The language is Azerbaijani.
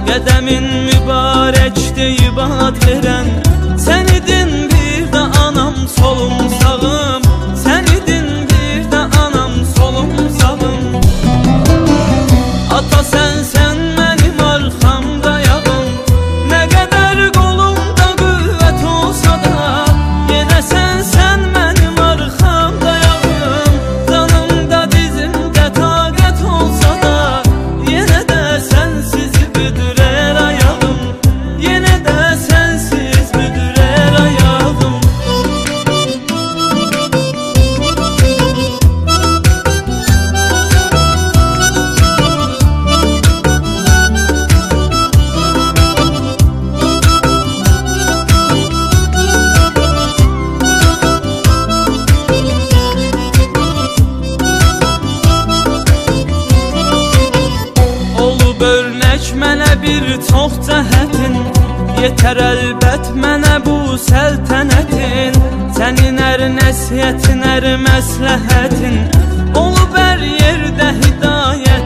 Qədəmin mübarəkdir ibad verən, sən idin bir də anam solum sağım, sən idin bir də anam solum sağım. Ata sənsən mənim arxamda yağım, nə qədər qolumda qüvvət olsa da, yenə sənsən mənim arxamda yağım. Canımda dizimdə taqət olsa da, yenə də sənsiz büdürər ayağım, yenə də sənsiz büdürər ayağım. Olub örnək mənə bir çox cəhətin, yetər əlbət mənə bu səltənətin. Sənin ər nəsiyyətin, ər məsləhətin, olub hər yerdə hidayət